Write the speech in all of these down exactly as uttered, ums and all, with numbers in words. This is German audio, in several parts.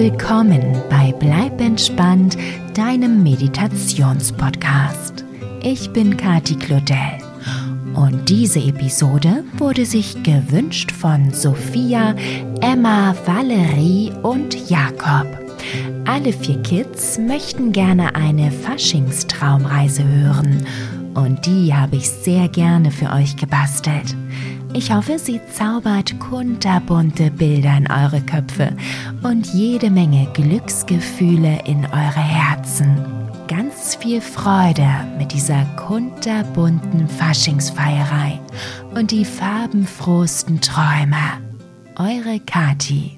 willkommen bei Bleib entspannt, deinem Meditationspodcast. Ich bin Kati Claudel und diese Episode wurde sich gewünscht von Sophia, Emma, Valerie und Jakob. Alle vier Kids möchten gerne eine Faschingstraumreise hören und die habe ich sehr gerne für euch gebastelt. Ich hoffe, sie zaubert kunterbunte Bilder in eure Köpfe und jede Menge Glücksgefühle in eure Herzen. Ganz viel Freude mit dieser kunterbunten Faschingsfeierei und die farbenfrohsten Träume. Eure Kati.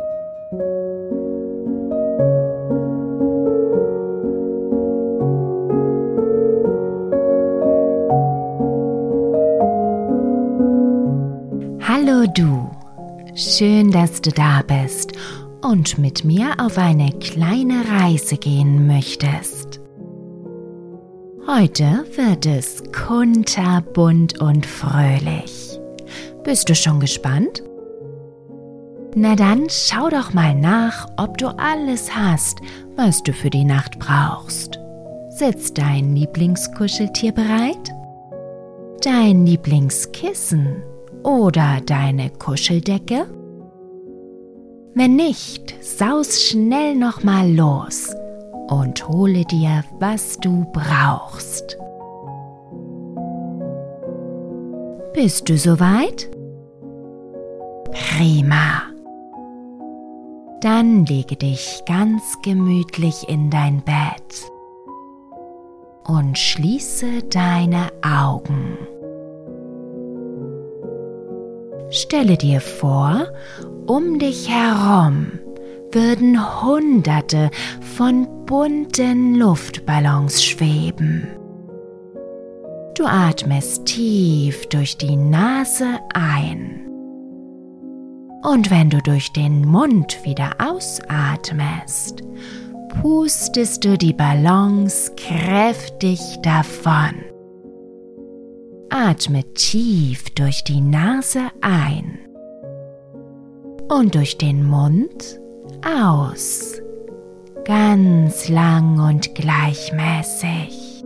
Hallo du, schön, dass du da bist und mit mir auf eine kleine Reise gehen möchtest. Heute wird es kunterbunt und fröhlich. Bist du schon gespannt? Na dann schau doch mal nach, ob du alles hast, was du für die Nacht brauchst. Sitzt dein Lieblingskuscheltier bereit? Dein Lieblingskissen? Oder deine Kuscheldecke? Wenn nicht, saus schnell nochmal los und hole dir, was du brauchst. Bist du soweit? Prima. Dann lege dich ganz gemütlich in dein Bett und schließe deine Augen. Stelle dir vor, um dich herum würden Hunderte von bunten Luftballons schweben. Du atmest tief durch die Nase ein. Und wenn du durch den Mund wieder ausatmest, pustest du die Ballons kräftig davon. Atme tief durch die Nase ein und durch den Mund aus, ganz lang und gleichmäßig.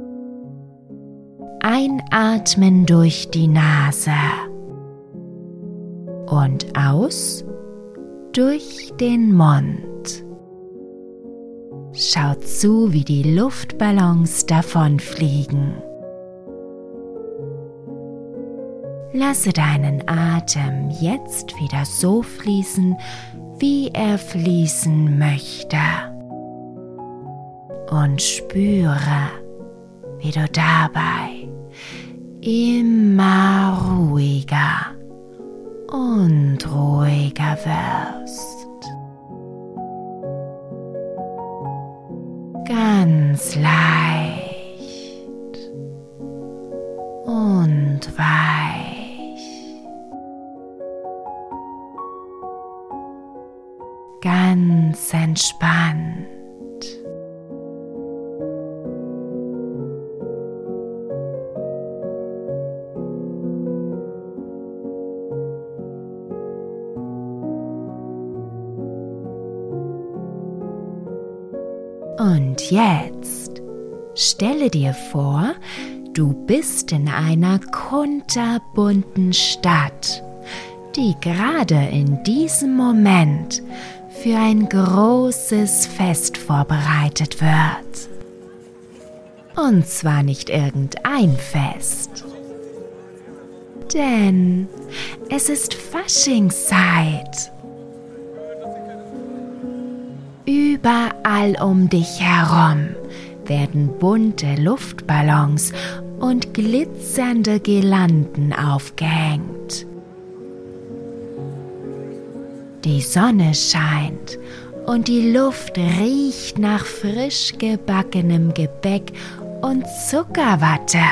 Einatmen durch die Nase und aus durch den Mund. Schau zu, wie die Luftballons davonfliegen. Lasse deinen Atem jetzt wieder so fließen, wie er fließen möchte. Und spüre, wie du dabei immer ruhiger und ruhiger wirst. Ganz leicht und weich. Ganz entspannt. Und jetzt stelle dir vor, du bist in einer kunterbunten Stadt, die gerade in diesem Moment für ein großes Fest vorbereitet wird. Und zwar nicht irgendein Fest, denn es ist Faschingszeit. Überall um dich herum werden bunte Luftballons und glitzernde Girlanden aufgehängt. Die Sonne scheint und die Luft riecht nach frisch gebackenem Gebäck und Zuckerwatte.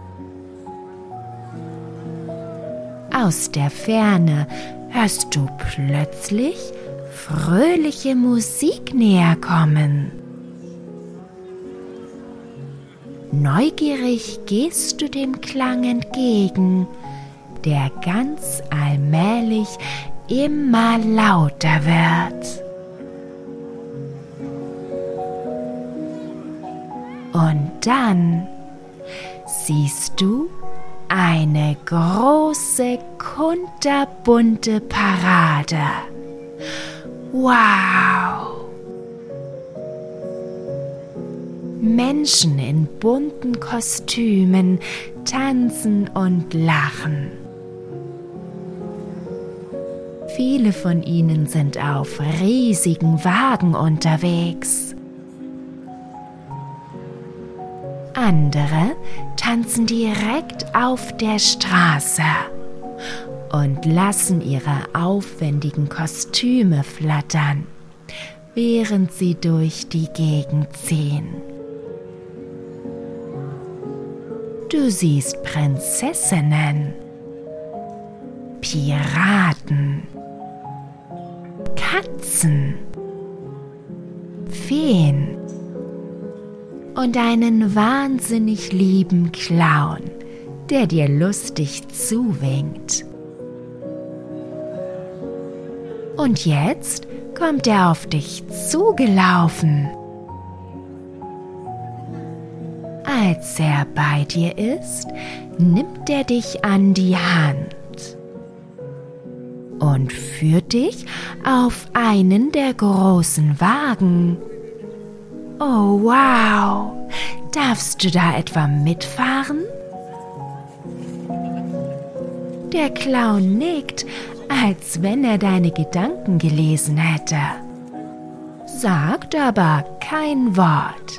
Aus der Ferne hörst du plötzlich fröhliche Musik näher kommen. Neugierig gehst du dem Klang entgegen, der ganz allmählich immer lauter wird. dann siehst du eine große, kunterbunte Parade. Wow! Menschen in bunten Kostümen tanzen und lachen. Viele von ihnen sind auf riesigen Wagen unterwegs. Andere tanzen direkt auf der Straße und lassen ihre aufwendigen Kostüme flattern, während sie durch die Gegend ziehen. Du siehst Prinzessinnen, Piraten, Katzen, Feen und einen wahnsinnig lieben Clown, der dir lustig zuwinkt. Und jetzt kommt er auf dich zugelaufen. Als er bei dir ist, nimmt er dich an die Hand und führt dich auf einen der großen Wagen. Oh, wow! Darfst du da etwa mitfahren? Der Clown nickt, als wenn er deine Gedanken gelesen hätte, sagt aber kein Wort.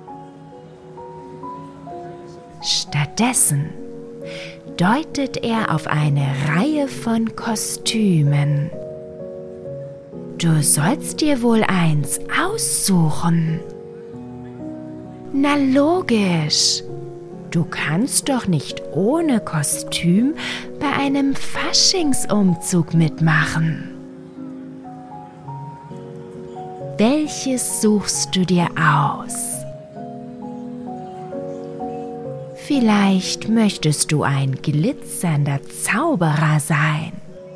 Stattdessen deutet er auf eine Reihe von Kostümen. Du sollst dir wohl eins aussuchen. Na logisch, du kannst doch nicht ohne Kostüm bei einem Faschingsumzug mitmachen. Welches suchst du dir aus? Vielleicht möchtest du ein glitzernder Zauberer sein.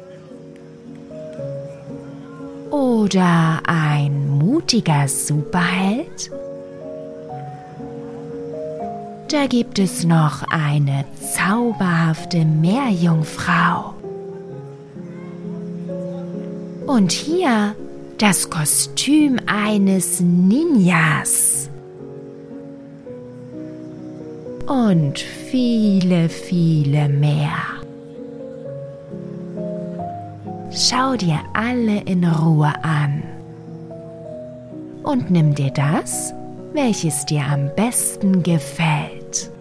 Oder ein mutiger Superheld? Da gibt es noch eine zauberhafte Meerjungfrau. Und hier das Kostüm eines Ninjas. Und viele, viele mehr. Schau dir alle in Ruhe an und nimm dir das, welches dir am besten gefällt.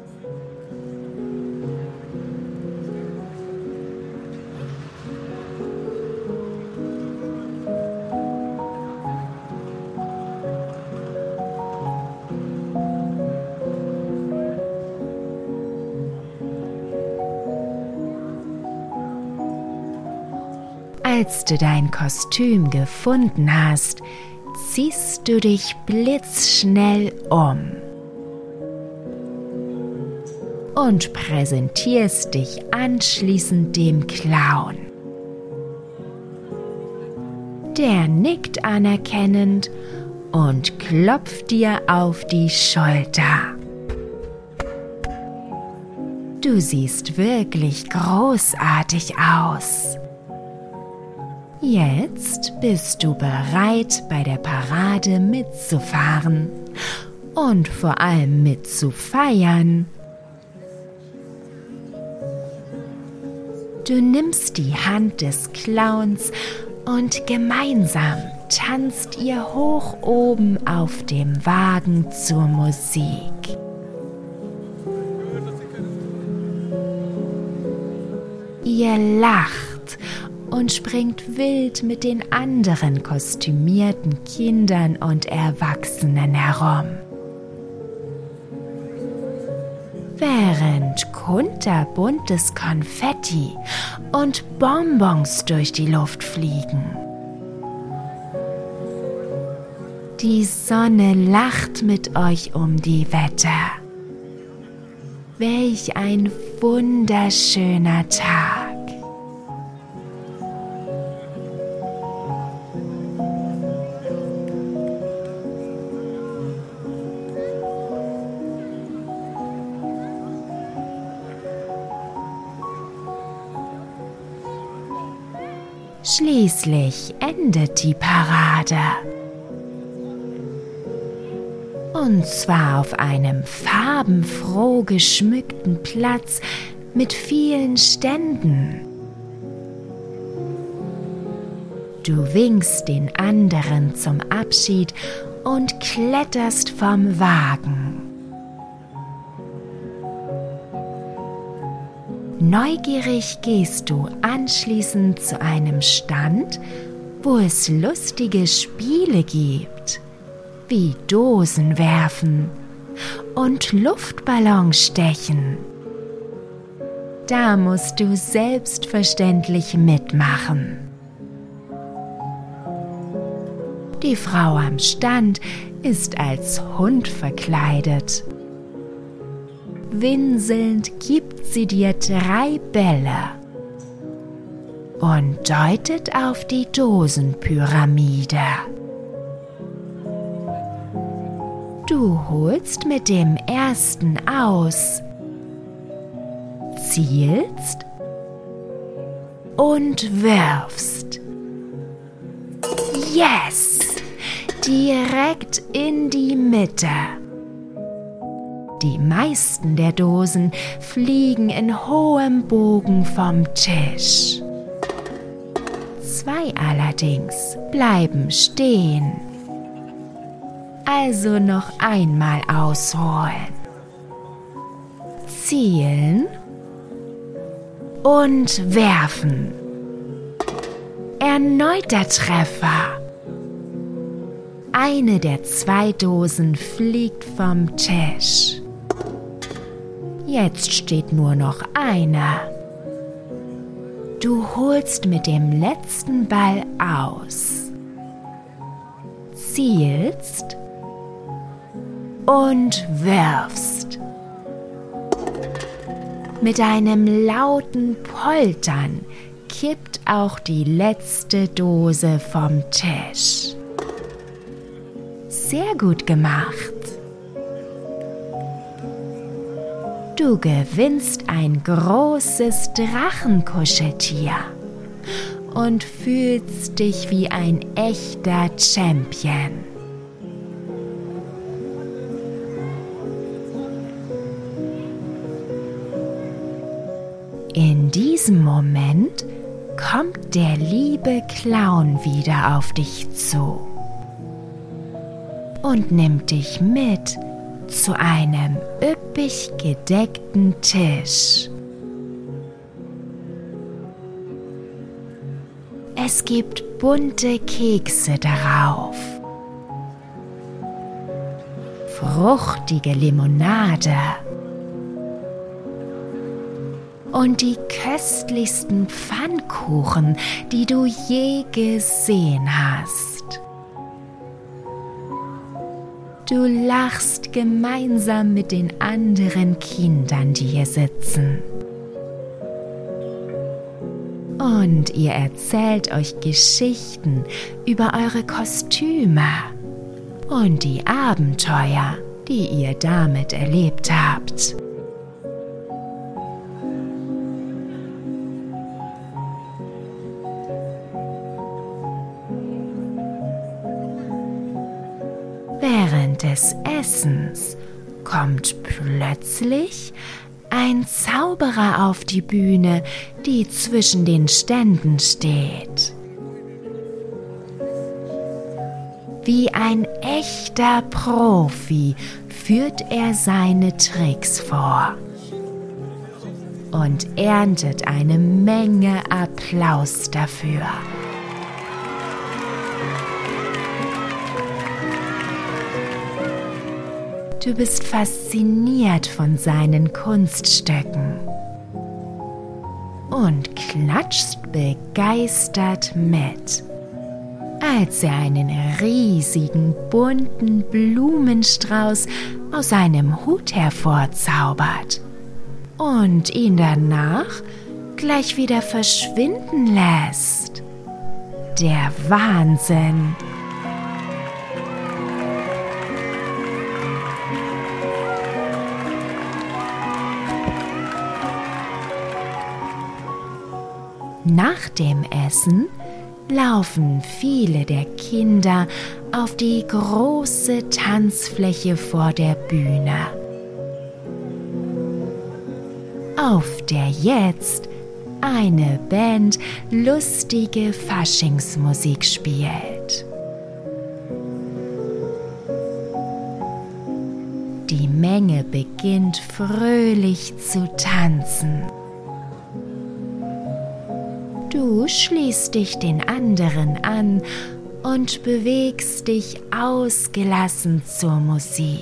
Als du dein Kostüm gefunden hast, ziehst du dich blitzschnell um und präsentierst dich anschließend dem Clown. Der nickt anerkennend und klopft dir auf die Schulter. Du siehst wirklich großartig aus. Jetzt bist du bereit, bei der Parade mitzufahren und vor allem mitzufeiern. Du nimmst die Hand des Clowns und gemeinsam tanzt ihr hoch oben auf dem Wagen zur Musik. Ihr lacht und springt wild mit den anderen kostümierten Kindern und Erwachsenen herum. Während kunterbuntes Konfetti und Bonbons durch die Luft fliegen. Die Sonne lacht mit euch um die Wette. Welch ein wunderschöner Tag! Schließlich endet die Parade. Und zwar auf einem farbenfroh geschmückten Platz mit vielen Ständen. Du winkst den anderen zum Abschied und kletterst vom Wagen. Neugierig gehst du anschließend zu einem Stand, wo es lustige Spiele gibt, wie Dosen werfen und Luftballons stechen. Da musst du selbstverständlich mitmachen. Die Frau am Stand ist als Hund verkleidet. Winselnd gibt sie dir drei Bälle und deutet auf die Dosenpyramide. Du holst mit dem ersten aus, zielst und wirfst. Yes! Direkt in die Mitte. Die meisten der Dosen fliegen in hohem Bogen vom Tisch. Zwei allerdings bleiben stehen. Also noch einmal ausholen. Zielen und werfen. Erneuter Treffer. Eine der zwei Dosen fliegt vom Tisch. Jetzt steht nur noch eine. Du holst mit dem letzten Ball aus, zielst und wirfst. Mit einem lauten Poltern kippt auch die letzte Dose vom Tisch. Sehr gut gemacht. Du gewinnst ein großes Drachenkuscheltier und fühlst dich wie ein echter Champion. In diesem Moment kommt der liebe Clown wieder auf dich zu und nimmt dich mit zu einem üppig gedeckten Tisch. Es gibt bunte Kekse darauf, fruchtige Limonade und die köstlichsten Pfannkuchen, die du je gesehen hast. Du lachst gemeinsam mit den anderen Kindern, die hier sitzen. Und ihr erzählt euch Geschichten über eure Kostüme und die Abenteuer, die ihr damit erlebt habt. Während des Essens kommt plötzlich ein Zauberer auf die Bühne, die zwischen den Ständen steht. Wie ein echter Profi führt er seine Tricks vor und erntet eine Menge Applaus dafür. Du bist fasziniert von seinen Kunststücken und klatschst begeistert mit, als er einen riesigen bunten Blumenstrauß aus seinem Hut hervorzaubert und ihn danach gleich wieder verschwinden lässt. Der Wahnsinn! Nach dem Essen laufen viele der Kinder auf die große Tanzfläche vor der Bühne, auf der jetzt eine Band lustige Faschingsmusik spielt. Die Menge beginnt fröhlich zu tanzen. Du schließt dich den anderen an und bewegst dich ausgelassen zur Musik.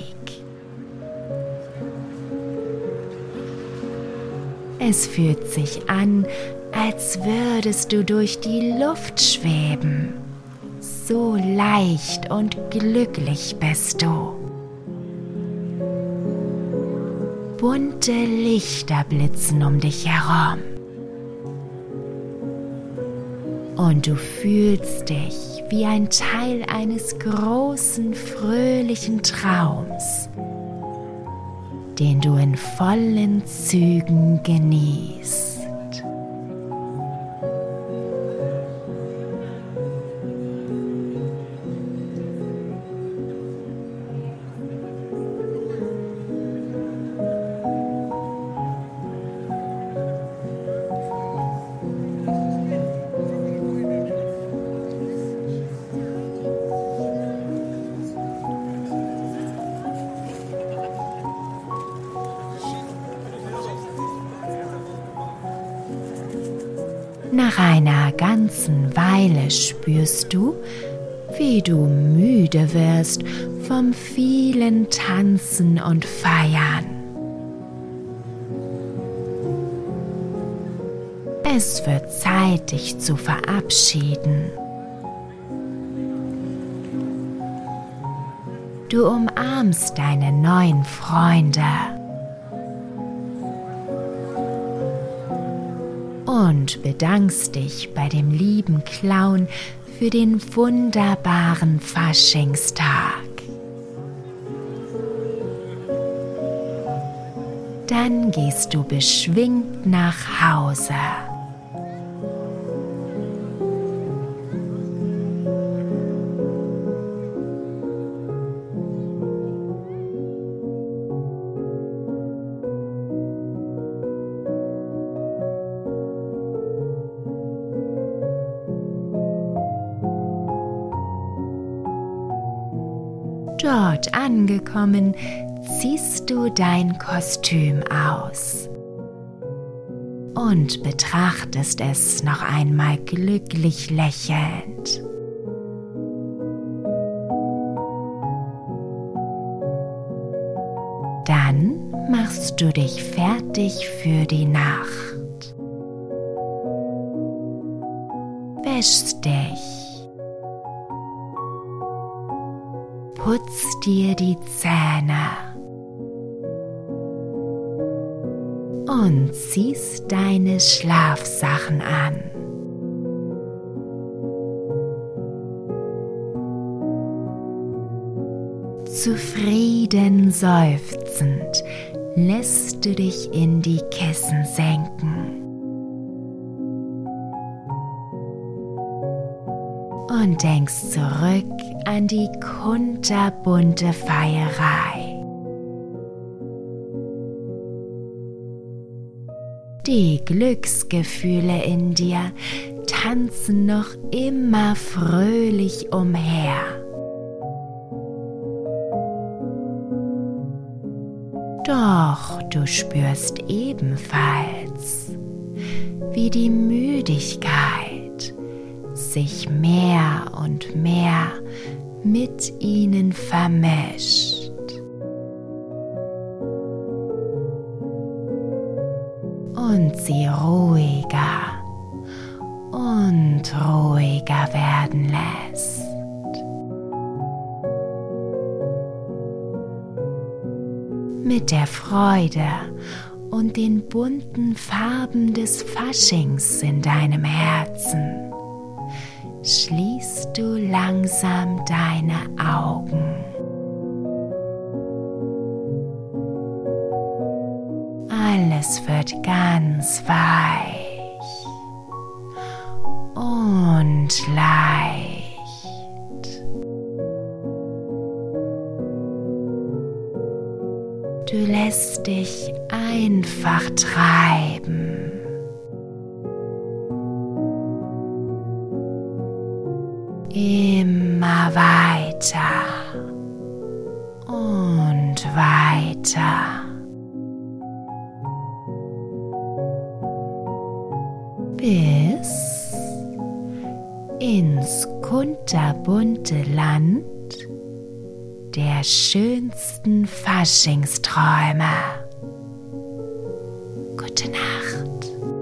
Es fühlt sich an, als würdest du durch die Luft schweben. So leicht und glücklich bist du. Bunte Lichter blitzen um dich herum. Und du fühlst dich wie ein Teil eines großen, fröhlichen Traums, den du in vollen Zügen genießt. Nach einer ganzen Weile spürst du, wie du müde wirst vom vielen Tanzen und Feiern. Es wird Zeit, dich zu verabschieden. Du umarmst deine neuen Freunde und bedankst dich bei dem lieben Clown für den wunderbaren Faschingstag. Dann gehst du beschwingt nach Hause. Dort angekommen, ziehst du dein Kostüm aus und betrachtest es noch einmal glücklich lächelnd. Dann machst du dich fertig für die Nacht. Wäschst dich. Putz dir die Zähne und ziehst deine Schlafsachen an. Zufrieden seufzend lässt du dich in die Kissen senken. Und denkst zurück an die kunterbunte Feierei. Die Glücksgefühle in dir tanzen noch immer fröhlich umher. Doch du spürst ebenfalls, wie die Müdigkeit sich mehr und mehr mit ihnen vermischt. Und sie ruhiger und ruhiger werden lässt. Mit der Freude und den bunten Farben des Faschings in deinem Herzen schließt du langsam deine Augen. Alles wird ganz weich und leicht. Du lässt dich einfach treiben. Immer weiter und weiter, bis ins kunterbunte Land der schönsten Faschingsträume. Gute Nacht.